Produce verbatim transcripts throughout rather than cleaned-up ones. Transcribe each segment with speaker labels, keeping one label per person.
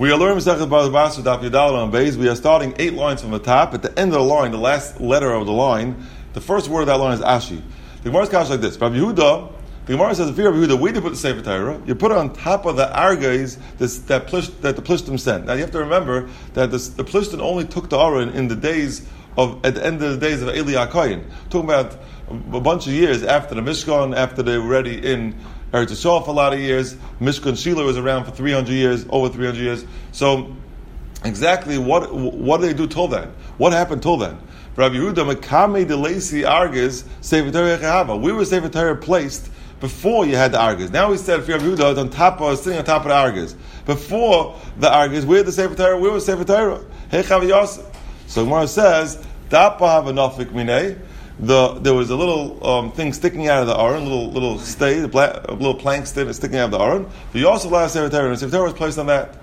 Speaker 1: We are learning Masechet Bava Basra Daf Yudal on Beis. We are starting eight lines from the top. At the end of the line, the last letter of the line, the first word of that line is Ashi. The Gemara is kind of like this. Rabbi Yehuda, the Gemara says, if you're Rabbi Yehuda, where do you put the Sefer Torah? You put it on top of the argais that, plish, that the Plishtim sent. Now you have to remember that this, the Plishtim only took the Aron in the days of, at the end of the days of Eli HaKoyin. Talking about a bunch of years after the Mishkan, after they were already in Eretz Yisrael for a lot of years. Mishkan Shiloh was around for three hundred years, over three hundred years. So, exactly what what did they do till then? What happened till then? Rabbi Yehuda, Mekame de Lesi Arges, Sefer Torah Chahava. We were Sefer Torah placed before you had the Arges. Now we said for Rabbi Yehuda, on top of, sitting on top of the Arges. Before the Arges, we had the Sefer Torah, we were Sefer Torah. Hey Chav Yosef. So Gemara says, Dapa have a nafik minei. The, there was a little um, thing sticking out of the aron, little little stay, a, bla- a little plank stick sticking out of the aron. But you also allowed Sefer Torah, and Sefer Torah was placed on that.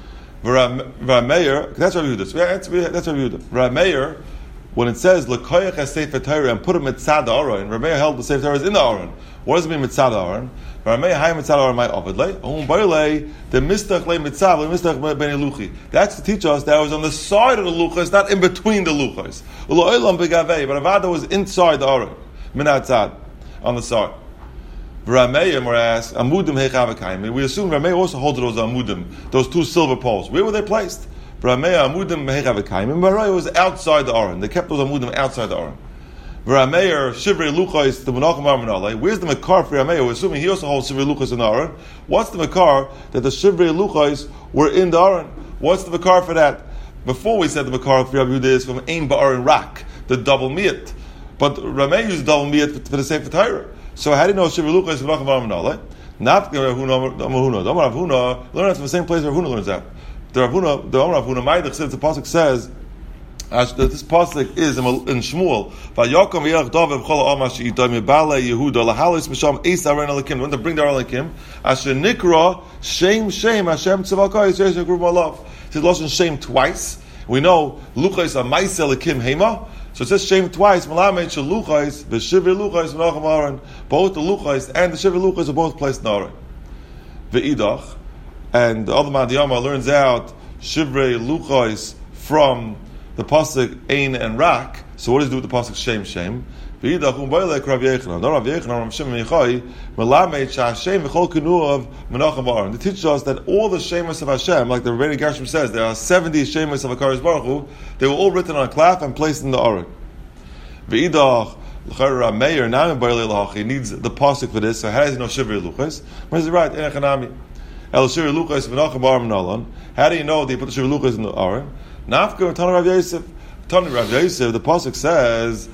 Speaker 1: Rameir, that's Rabbi Yehuda. That's Rabbi Yehuda. Rameir, when it says L'koyach has Sefer Torah and put a mitzad the aron, Rameir held the Sefer Torah is in the aron. What does it mean mitzad the aron? Rameir hay mitzad the aron my avodlei. Om bailei the mistach le mitzad le mistach ben luchi. That's to teach us that it was on the side of the luchas, not in between the luchas. Uloilam begavei, but Avada was inside the aron, min outside, on the side. Rameir were asked amudim hechavakayim. We assume Rameir also holds those amudim, those two silver poles. Where were they placed? Rameir amudim hechavakayim. And Rameir was outside the aron. They kept those amudim outside the aron. Rameir shivrei luchos the menachem armanale. Where's the makar for Rameir? We're assuming he also holds shivrei luchos in the aron. What's the makar that the shivrei luchos were in the aron? What's the makar for that? Before we said the makar for Rabbi Yehuda is from ein ba'aron rak, the double miyat. But Rameir used double miyat for, for the Sefer Torah. So how do you know shivrei luchos menachem armanale? Not the Rav Huna, the Rav Huna. Learn that from the same place Rav Huna learns that. The Rav Huna, the Rav Huna Maidach says the pasuk says. As this pasuk is in, in Shmuel, Vayakom v'yelach David b'chol ha'am asher ito mibale Yehuda lahalis misham eis aron elikim. When to bring the aron elikim, asher nikra shem shem Hashem tzavakay yisrael shekruv malav. It says lashon shem twice. We know luchos are ma'is elikim hema. So it says shem twice. Malamed shel luchos v'shivri luchos v'nachem aron. Both the luchos and the shivri luchos are both placed in the aron. Ve'idach, and the other Madiyama learns out shivrei luchos from the pasuk ein and rak. So what does it do with the pasuk shem shem? V'idachum b'ilek Rav Yechanan. No Rav Yechanan, Rav Shimon Yochai, melamed sha'Hashem v'chol kinu of menachem aron. It teaches us that all the shemus of Hashem, like the Rebbeinu Gershom says, there are seventy shemus of HaKadosh Baruch Hu. They were all written on a cloth and placed in the aron. V'idach l'chayra Meir nami b'ilek l'hach. He needs the pasuk for this. So how does he know shivrei luchos? Where's it right? En echanami. El shivrei luchos v'nachem aron menalon. How do you know they put the shivrei luchos in the aron? Nafka Tana Rav Yosef, Tana Rav Yosef, the pasuk says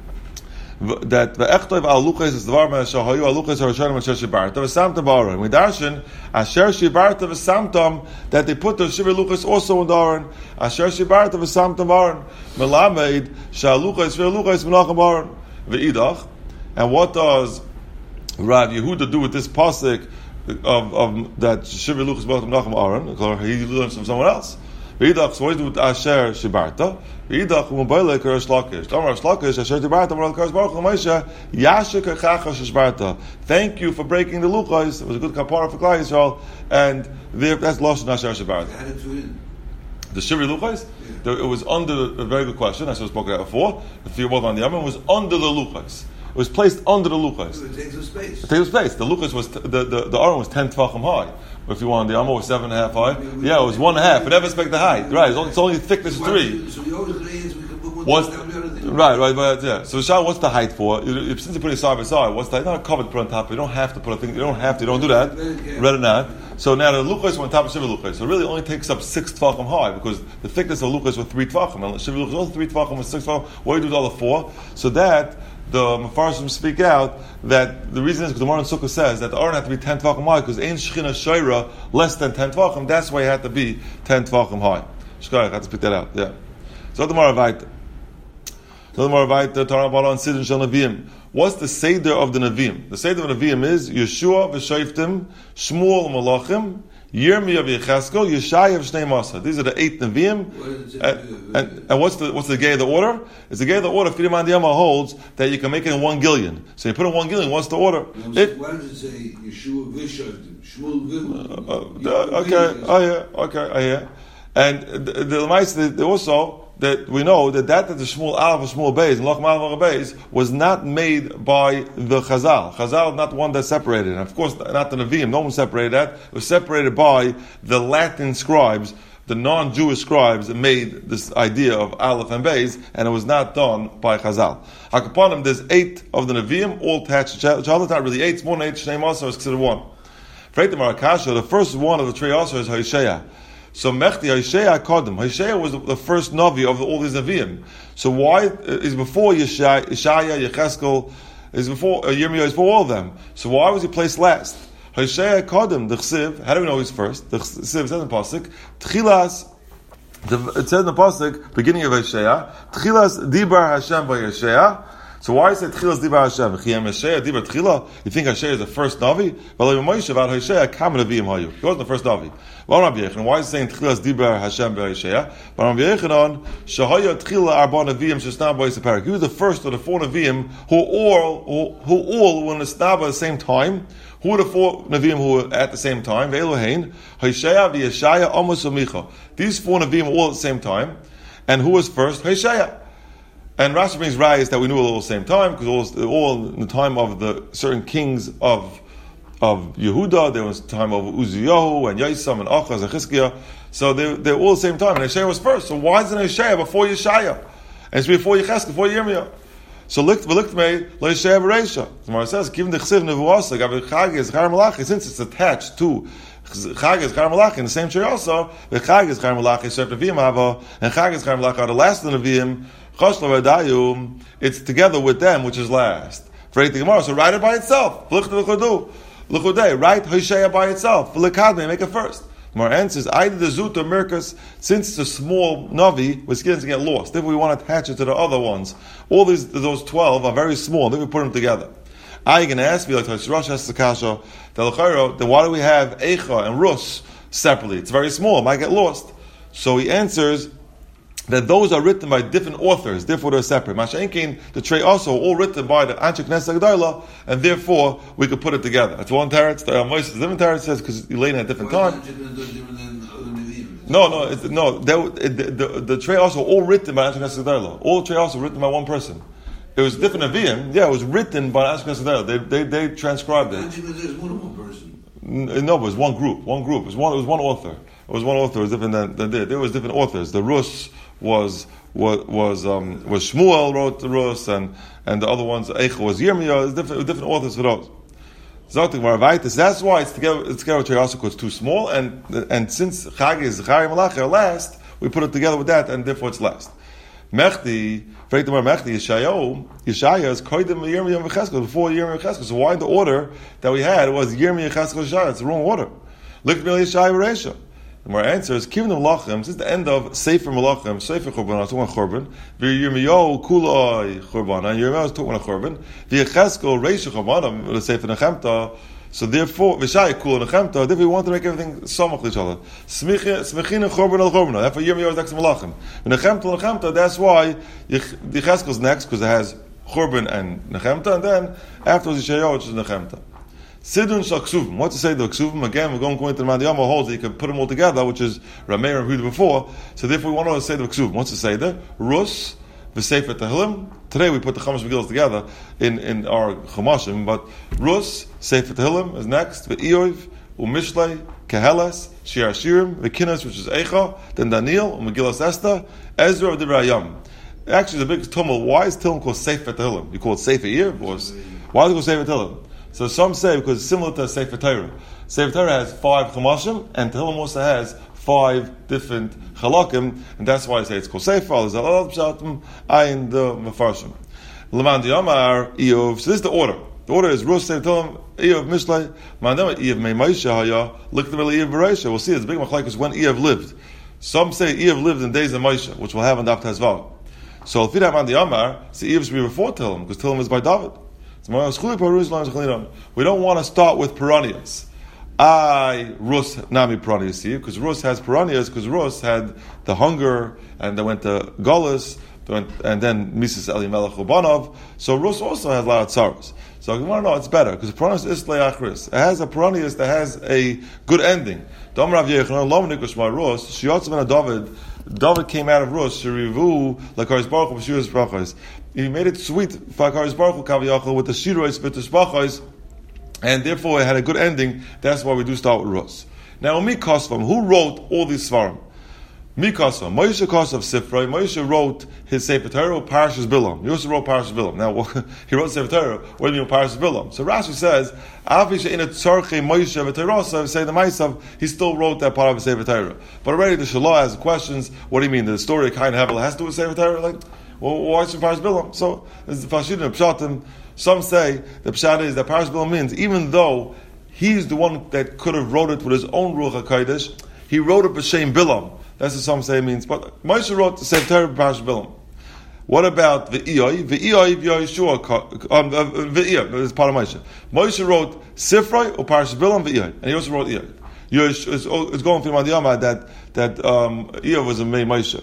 Speaker 1: that the Echtov al Luchos is the Varma Shahayu al Luchos Harashanim Asher Shibarta v'Samtam Ba'aron. We darshan Asher Shibarta v'Samtam that they put the Shivrei Luchos also in the Aron. Asher Shibarta v'Samtam Ba'aron. Melamed Shal Luchos Shivrei Luchos Menachem Ba'aron v'Idach. And what does Rav Yehuda do with this pasuk of, of that Shivrei Luchos Menachem Ba'aron? He learns from someone else. V'idach, so what do you do with Asher Shibarta? V'idach, u'mobayle k'Reish Lakish. Tamar Reish Lakish, Asher Shibarta, Amar l'Kadosh Baruch Hu Moshe, Yasher k'chacha Shibarta. Thank you for breaking the luchos. It was a good kapara for Klal Yisrael, and there, that's Lashon Asher Shibarta. The Shivrei luchos, yeah. It was under, a very good question, I should have spoken about before, the fear both on the Yaman, was under the luchos. It was placed under the luchos.
Speaker 2: It takes up space.
Speaker 1: It takes up space. The luchos was, t- the, the, the aron was ten tvachim high. If you wanted, the Amma was seven and a half high. Yeah, it was one and a half. It never expect the height. Right, it's only, it's only thickness three.
Speaker 2: So the older grades, we can put one
Speaker 1: what's, Right, right, but yeah. So Shah, what's the height for? You, you, since you put it side by side, what's the height? Not a covered put on top. You don't have to put a thing. You don't have to. You don't do that. Read it not. So now the luchos were on top of shivrei luchos. So it really only takes up six tvachim high because the thickness of luchos was three tvachim. And shivrei luchos also three tvachim was six tvachim. What do you do with all the four? So that the Mefarshim speak out that the reason is because the Gemara in Sukkah says that the aron had to be ten tvachim high because ain't shechina shayra less than ten tvachim. That's why it had to be ten tvachim high. Shkayach, I had to speak that out. Yeah. So the Gemara write. So the Gemara write the Torah Bala and Sidon Shel Neviim. What's the seder of the Neviim? The seder of the Neviim is Yeshua v'Shoftim, Shmuel Malachim, Yirmiyah v'Yecheskel, Yeshaya v'Shnei Masa. These are the eight Nevi'im. And, and, and what's the what's the gay of the order? It's the gay of the order. Fidim Andiyama holds that you can make it in one gillion. So you put in one gillion. What's the order? It,
Speaker 2: why does it say Yeshua V'Shavdim? Shmuel V'Shavdim?
Speaker 1: Uh, uh, okay, oh yeah, okay, I hear. And the the Lamaisa also that we know that that that the Shmuel Aleph or Shmuel Beis and Loch Malach Beis was not made by the Chazal. Chazal is not the one that separated, and of course not the Nevi'im. No one separated that. It was separated by the Latin scribes, the non-Jewish scribes that made this idea of Aleph and Beis, and it was not done by Chazal. Hakaponim, there's eight of the Nevi'im, all attached to each other. It's not really eight. It's more than eight. Shnei Masa is considered one. Freitim Arakasha, the first one of the Trei Asar is Hoshea. So Mechti Hoshea Kodem. Hoshea was the first Navi of all these Nevi'im. So why is before Yeshaya, Yeshaya, Yecheskel, is before uh, Yirmiyah is before all of them. So why was he placed last? Hoshea Kodem, the Chsiv. How do we know he's first? The Chsiv says in the pasuk, Tchilas. It says in the pasuk, beginning of Hoshea, Tchilas Dibar Hashem by Hoshea. So why is it Tchilas Dibar Hashem? Chiyam Hoshea Dibar Tchila. You think Hoshea is the first Navi? Well, Moshe about Hoshea, Kam Nevi'im Hayu. He wasn't the first Navi. Why is it saying Tchilas Dibar Hashem b'Hoshea? But Rabbi Yechanan, Shahaya Tchila Arba Nevi'im Shesnab B'Yis Parak. He was the first of the four Nevi'im who all who, who all were in the Snab at the same time. Who were the four Nevi'im who were at the same time? Ve'Elohein, Hoshea v'Yeshaya Amos u'Micha. These four Nevi'im were all at the same time. And who was first? Hoshea. And Rashi brings rayas that we knew all at the same time because all, all in the time of the certain kings of of Yehuda, there was time of Uziyahu and Yisam and Achaz and Chizkiah. So they they're all at the same time. And Hoshea was first. So why isn't Hoshea before Yeshaya? And it's before Yecheskel, before Yirmiyah. So likt v'likt me lo Hoshea v'Reisha. The Gemara says, given the Chsiv Nevuasa, Gabi Chag is Char Malachi, since it's attached to Chag is Char Malachi in the same tree also, the Chag is Char Malachi, Shef Nevi'im Hava, and Chag is Char Malachi are the last of the Nevi'im. It's together with them, which is last. For the Gemara, so write it by itself. Write Hoshea by itself. Make it first. Gemara answers, either the Zut or Merkus, since it's a small Navi, was getting to get lost. If we want to attach it to the other ones, all these those twelve are very small. Then we put them together. I can ask me like Rosh Hashanah, then why do we have Eicha and Rus separately? It's very small. It might get lost. So he answers that those are written by different authors, therefore they're separate. Masha'inkin, the Trei also, all written by the Anshe Knesset Agdayla, and therefore we could put it together. That's one teretz. The Moshe different teretz says because you lay in at a different time. No, no, it's, no. They, the, the, the Trei also all written by Anshe Knesset Agdayla. All Trei also written by one person. It was different Nevi'im. Yeah, it was written by Anshe Knesset Agdayla. They, they, they transcribed it.
Speaker 2: There's more than one person.
Speaker 1: No, it was one group. One group. It was one. It was one author. It was one author. It was different than, than there. There was different authors. The Rus was was was um, was Shmuel wrote the Rus, and and the other ones Eicha was Yirmiyah. It's different different authors for those. That's why it's together. It's together with Trei Asar because it's too small, and and since Chag is Chari Malachi are last, we put it together with that, and therefore it's last. Mechti, Freitamar Mechti, Yeshayahu, Yeshaya is Koidim Yirmiyah and Cheskel before Yirmiyah and Cheskel. So why the order that we had was Yirmiyah, Cheskel, Yeshaya? It's the wrong order. Look at me, Yeshaya, Reisha. The more answer is Kivnei Malachim. This is the end of Sefer Malachim, Sefer Churban. It's one Churban. V'Yirmiyahu Kuloi Churban. And Yirmiyahu is talking about Churban. V'Yecheskel Reisha Churban. The Sefer Nechemta. So therefore, V'Shai Kul Nechemta. Therefore, we want to make everything samach to each other. Smichin Churban al Churban. Therefore, Yirmiyahu is next to Malachim. Nechemta Nechemta. That's why Yecheskel is next because it has Churban and Nechemta, and then afterwards Yeshayahu, which is Nechemta. Sidun shal ksuvim. What to say the ksuvim? Again, we're going to go into the Madiyama holds that you can put them all together, which is Rameir and Huda before. So therefore, we want to say the ksuvim. What's to say there? Rus v'sefer Tehillim. Today we put the Chumash Megillah together in, in our Chumashim, but Rus, Sefer Tehillim is next. V'Iyov, u'Mishlei, Keheles, Shir Hashirim, v'Kinas, which is Eicha, then Daniel, u'Megillas Esther, Ezra v'Divrei Hayam. Actually, the big tumult. Why is Tehillim called Sefer Tehillim? You call it Sefer Year, of course. Why is it called Sefer Tehillim? So some say because it's similar to Sefer Torah. Sefer Torah has five Chumashim, and Tehillim also has five different Chalakim, and that's why I say it's called Sefer. There's a lot of Pshatim, Ayin, the Mefarshim. Leman Diyamar, Iyov. So this is the order. The order is Rus, Sefer Tehillim, Iyov, Mishlei, Mandama, Iyov, Mei Moshe Haya, look at the Iyov Bereisha. We'll see it's a big machlekes when Iyov lived. Some say Iyov lived in days of Moshe, which we'll have on Daf Tezvav. So if you have on the Yamar, so Iyov should be before Tehillim, because Tehillim is by David. We don't want to start with perennials. I Rus Nami Piranha, because Rus has piranhas, because Rus had the hunger, and they went to Golis, and then Mises Eli Melech Ubanov. So Rus also has a lot of tzaros. So you want to know it's better, because piranhas is leachris. It has a piranhas that has a good ending. Dom Rav Yechanan Lom Nikushma Rus Shiotz Ben David. David came out of Rus Shirivu Lakaris Baruch Hu B'Shiras Brachos. He made it sweet for Lakaris Baruch Hu Kaviyachol with the Shiros B'Tus Brachos. And therefore it had a good ending. That's why we do start with Rus. Now, Mikosvam, who wrote all these Svarim? Mikosvam, Moshe Kosav Sifrei. Moshe wrote his Sefer Torah, Parashas Bilam. He also wrote Parashas Bilam. Now, he wrote Sefer Torah. What do you mean Parashas Bilam? So Rashi says, Avi she'ina tzarchei Moshe v'Torah, say the Maisav, he still wrote that part of Sefer Torah. But already the Shalah has questions. What do you mean? The story of Cain and Hevel has to do with Sefer Torah? Like, well, why is it Parashas Bilam? So, this is the Fashidim, Pshatim. Some say the pshat is that Parashas Bilam means even though he's the one that could have wrote it with his own Ruach HaKodesh, he wrote it b'shem Bilam. That's what some say it means. But Moshe wrote the Sefer Torah Parashas Bilam. What about the V'iyoi? V'iyoi v'Yoshua. Um, V'iyoi, this is part of Moshe. Moshe wrote Sifrei or Parashas Bilam V'iyoi, and he also wrote Iyoi. It's going through Madiyama that that um, Iyoi was a Mei Moshe.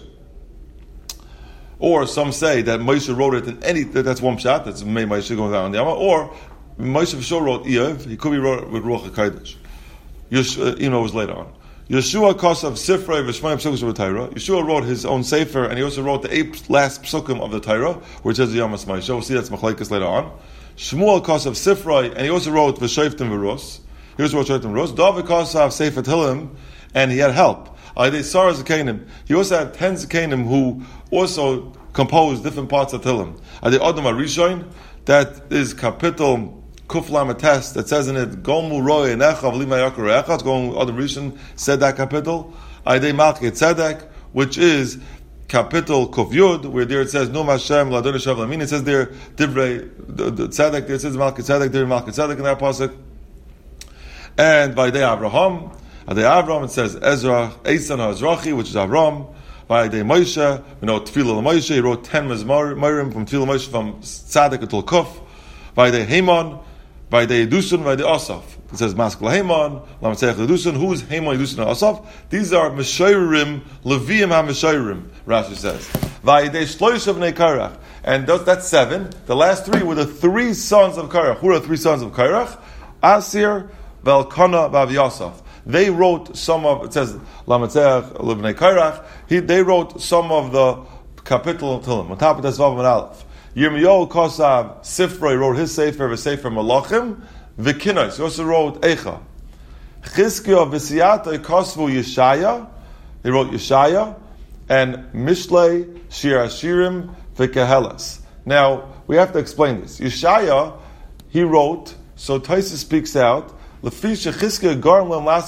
Speaker 1: Or some say that Moshe wrote it in any, that's one pshat, that's Mei Moshe going down on the Yama. Or Moshe for sure wrote Iyov, he could be wrote it with Ruach HaKodesh. Yeshua, you know, it was later on. Yeshua Kosav Sifrei V'Shmaya Psukim of the Torah. Yeshua wrote his own Sefer, and he also wrote the eight last Psukim of the Torah, which is the Yamas Moshe. We'll see that's Machlekes later on. Shmuel Kosav Sifrei, and he also wrote V'Shoftim V'Rus. He also wrote Shoftim V'Rus. David Kosav Sefer Tehillim, and he had help. They Sarah Zakanim. He also had ten Zakanim who also composed different parts of Tehillim. The Adam HaRishon, that is capital Kuf Lamed Tes, that says in it, Gomu Roy Nechav Lima Yakar Echad, Gomu Adam HaRishon said that capital. Ade Malki Tzedek, which is capital Kuf Yud, where there it says, No Mashem Ladon Shav Lamin, it says there, Divrei Tzedek, there it says Malki Tzedek, Divrei Malki Tzedek in that pasuk. And by Day Avraham, Ade Avram, it says Ezra, Eisan HaEzrachi, which is Avram. By Day Moshe, we know Tefillah Moshe, he wrote ten Mizmarim from Tefillah Moshe from Tzadik until Kuf. By Day Haman, by Day Yedusun, by Day Asaf. It says Maskal Haman, Lametzech Yedusun. Who is Haman, Yedusun, and Asaf? These are Meshayrim, Leviim HaMeshayrim, Rashi says. By Day Shloish of Korach. And those, that's seven. The last three were the three sons of Korach. Who are the three sons of Korach? Asir, Velkana, Vav Yasaf. They wrote some of, it says, Lametzech, Livnei Kairach, he, they wrote some of the capital of Tehillim. On top of this, Vav and Aleph. Yirmiyahu Kosav Sifrei wrote his Sefer, the Sefer Malachim, V'Kinos, he also wrote Eicha. Chizkiah V'Siyata Kosvu Yeshaya, he wrote Yeshaya, and Mishlei, Shir Hashirim, V'Kehelas. Now, we have to explain this. Yeshaya, he wrote, so Taisa speaks out, he didn't write it. He didn't write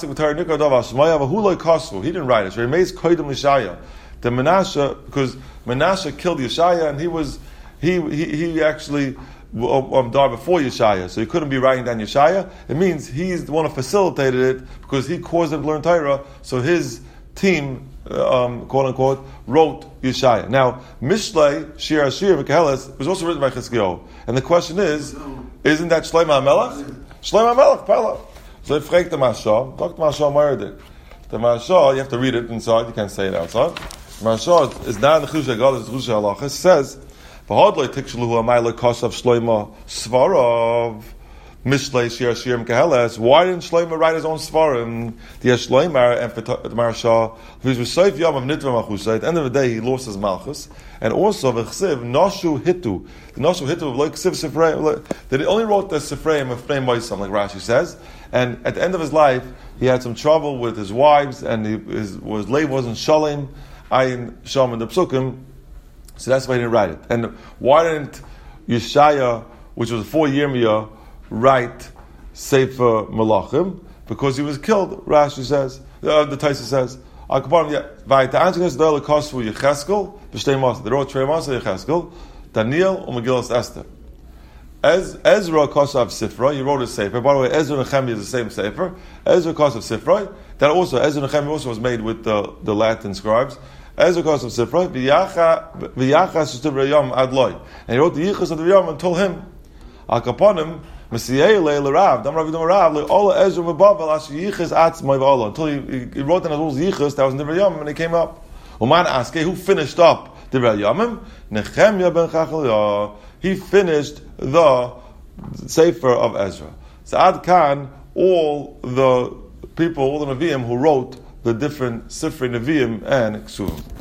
Speaker 1: it. The Menashe, because Menashe killed Yeshaya, and he was he he, he actually um, died before Yeshaya, so he couldn't be writing down Yeshaya. It means he's the one who facilitated it because he caused them to learn Torah. So his team, um, quote unquote, wrote Yeshaya. Now Mishlei Shir Hashir V'Keheles was also written by Chizkiyahu, and the question is, isn't that Shlomo HaMelech? Shlomo HaMelech, Pella. So I fragt the Mashal, talk to Mashal Moedik. The Mashal, you have to read it inside, you can't say it outside. The Mashal is not in the Chusha God, it's the Chusha Halachas. It says, V'hodloi tikshaluhu amayla kosav Shlomo Svarov Mishlei Shir Shirim Keheles. Why didn't Shlomo write his own Svarim? The Shlomo and the Marshal, who's V'soif Yom of Nitva Machusay. At the end of the day, he lost his Malchus. And also, V'chsiv Noshu Hitu. The Noshu Hitu of like Ksiv Sifrei. That he only wrote the Sifreim of Pnei Moisam, like Rashi says. And at the end of his life, he had some trouble with his wives, and he, his, his slave wasn't Shalem, Ayin Shalom in the Psukim. So that's why he didn't write it. And why didn't Yeshaya, which was four Yirmiyah, write Sefer Malachim? Because he was killed, Rashi says, uh, the Taisa says. They wrote Trei Masa Yecheskel, Daniel, and Megillas Esther. As Ezra Kosav Sifra, he wrote a Sefer. By the way, Ezra and Nehemiah is the same Sefer. Ezra Kosav Sifra, that also, Ezra and Nehemiah also was made with the, the Latin scribes. Ezra Kosav Sifra, V'yachas Sh'tiv Rayam Adloi. And he wrote the Yichus of the Rayam until him. Al Kaponim, Mesiyei le'Rav. Dam Rav Yudam Rav le'Ola Ezra v'Bavel asher yichus atzmai v'Ola. Until he, he wrote down as well as yichus that was in Divrei Yamim, and he came up. Uman askei, who finished up Divrei Yamim? Nechemya ben Chachaliah. He finished the Sefer of Ezra. So Ad Kan, all the people, all the Nevi'im who wrote the different Sifrei Nevi'im and Ksuvim.